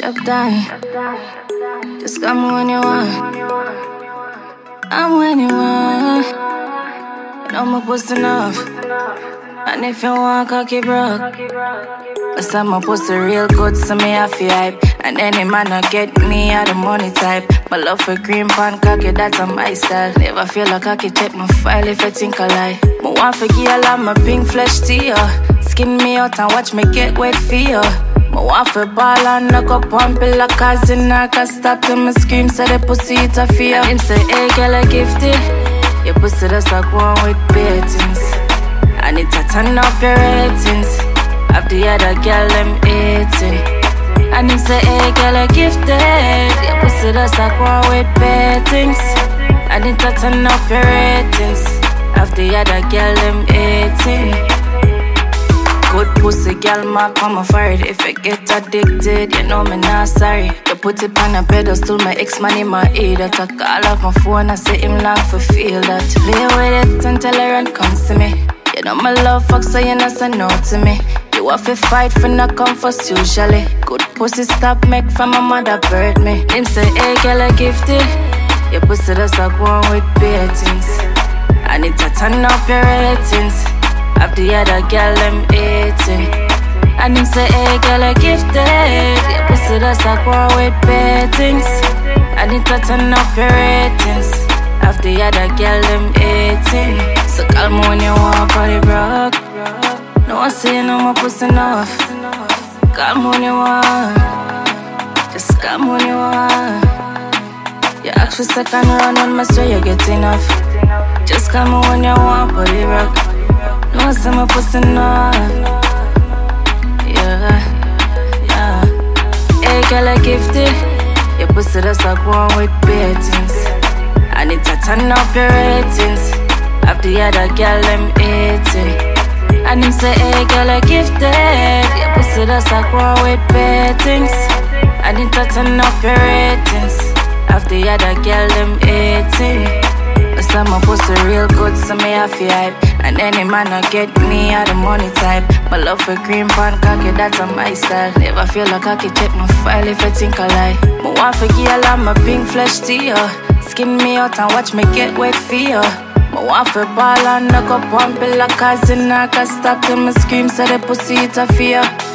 job done. Just come when you want. I'm when you want. You know my pussy enough. And if you want cocky broke, cause I'm a pussy real good, so me I feel hype. And any man not get me out the money type. My love for green pan cocky, that's on my style. Never feel like cocky, check my file if I think I lie. My want for girl, I'm a pink flesh to you. Skin me out and watch me get wet for you. My want for ball and knock up one pillar, cause in I can stop till my scream, say the pussy it a fear. And him say, hey girl, I gifted. Your pussy that's like one with beatings. I need to turn up your ratings. Of the other girl, them eating. And him say, hey girl, I gifted. Your pussy that's like one with beatings. I need to turn up your ratings. Of the other girl, them eating. Good pussy, girl, ma come for it. If you get addicted, you know me not sorry. You put it on a pedestal, my ex-man in my ear. That I call off my phone, I say him long for feel that. Play with it until the run comes to me. You know my love fuck, so you not say no to me. You have to fight for not come first usually. Good pussy stop make from my mother birth me. Him say, hey girl, I gifted. Your pussy that's like one with beatings. I need to turn up your ratings. Of the other girl, them eating. And him say, hey girl, I gifted. Your pussy that's like one with beatings. I need to turn up your ratings. Of the other girl, them eating. So call me when you want body broke. No one say no more pussy enough. Call me when you want. Just call me when you want. You ask for second round when I say you get enough. Just call me when you want body rock. No one say my pussy enough. Yeah. Hey girl, I gifted. Your pussy that's like one with beatings. I need to turn up your ratings. Of the other girl, them eating. And him say, hey girl, I gifted. Your pussy that's like one with beatings. I need to turn up your ratings. Of the other girl, them eating. Cause I'm a pussy real good, so me I feel hype. And any man not get me out the money type. My love for green pan cocky, that's on my style. Never feel like cocky, check my file if I think I lie. My want for girl, I'm a pink flesh to you. Skin me out and watch me get wet for you. My want for ball and knock up one pillar, cause in I can stop till my scream, say the pussy it a fear.